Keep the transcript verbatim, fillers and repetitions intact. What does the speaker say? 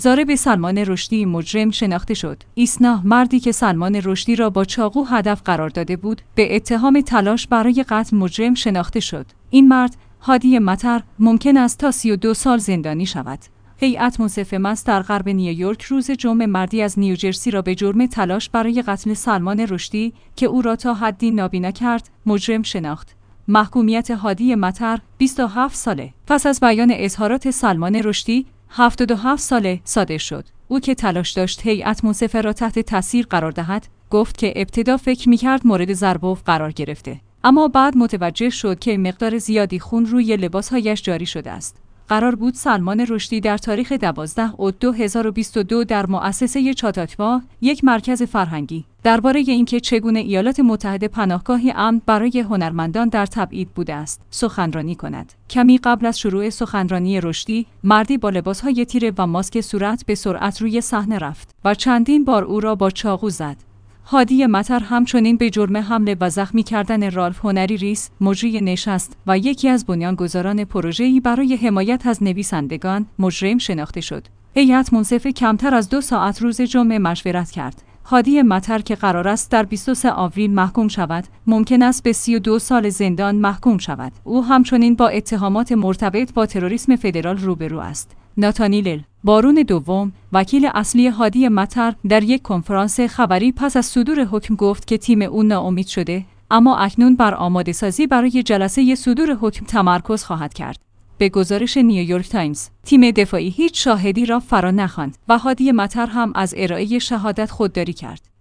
ضارب سلمان رشدی مجرم شناخته شد. ایسنا، مردی که سلمان رشدی را با چاقو هدف قرار داده بود، به اتهام تلاش برای قتل مجرم شناخته شد. این مرد، هادی مطر، ممکن است تا سی و دو سال زندانی شود. هیئت منصف محض در غرب نیویورک روز جمعه مردی از نیوجرسی را به جرم تلاش برای قتل سلمان رشدی که او را تا حدی نابینا کرد، مجرم شناخت. محکومیت هادی مطر بیست و هفت ساله. پس از بیان اظهارات سلمان رشدی، هفتاد و هفت ساله صادر شد. او که تلاش داشت هیئت منصفه را تحت تاثیر قرار دهد، گفت که ابتدا فکر می‌کرد مورد ضرب و قرار گرفته، اما بعد متوجه شد که مقدار زیادی خون روی لباسهایش جاری شده است. قرار بود سلمان رشدی در تاریخ دوازده اوت دو هزار و بیست و دو در مؤسسه چاتاکما، یک مرکز فرهنگی، درباره اینکه چگونه ایالات متحده پناهگاهی امن برای هنرمندان در تبعید بوده است، سخنرانی کند. کمی قبل از شروع سخنرانی رشدی، مردی با لباسهای تیره و ماسک صورت به سرعت روی صحنه رفت و چندین بار او را با چاقو زد. هادی مطر همچنین به جرم حمله و زخمی کردن رالف هنری ریس، مجری نشست و یکی از بنیانگذاران پروژه‌ای برای حمایت از نویسندگان، مجرم شناخته شد. هیئت منصفه کمتر از دو ساعت روز جمعه مشورت کرد. هادی مطر که قرار است در بیست و سوم آوریل محکوم شود، ممکن است به سی و دو سال زندان محکوم شود. او همچنین با اتهامات مرتبط با تروریسم فدرال روبرو است. ناتانیل بارون دوم، وکیل اصلی هادی مطر، در یک کنفرانس خبری پس از صدور حکم گفت که تیم او ناامید شده، اما اکنون بر آماده سازی برای جلسه صدور حکم تمرکز خواهد کرد. به گزارش نیویورک تایمز، تیم دفاعی هیچ شاهدی را فرا نخواند و هادی مطر هم از ارائه شهادت خودداری کرد.